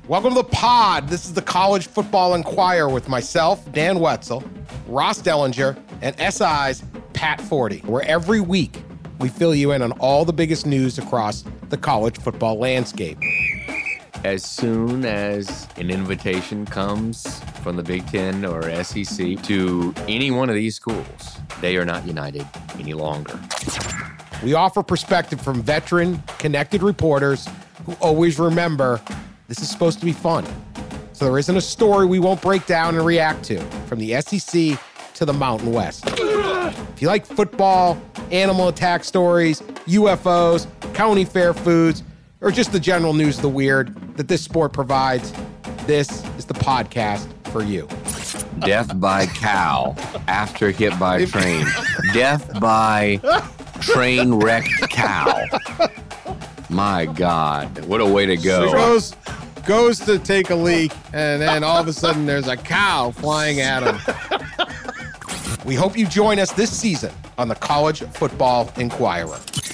Welcome to the pod. This is the College Football Inquirer with myself, Dan Wetzel, Ross Dellinger, and SI's Pat Forty, where every week we fill you in on all the biggest news across the college football landscape. As soon as an invitation comes from the Big Ten or SEC to any one of these schools, they are not united any longer. We offer perspective from veteran, connected reporters who always remember this is supposed to be fun. So there isn't a story we won't break down and react to, from the SEC to the Mountain West. If you like football, animal attack stories, UFOs, county fair foods, or just the general news of the weird that this sport provides, this is the podcast for you. Death by cow after hit by train. Death by train wrecked cow. My God, what a way to go. Goes to take a leak, and then all of a sudden there's a cow flying at him. We hope you join us this season on the College Football Inquirer.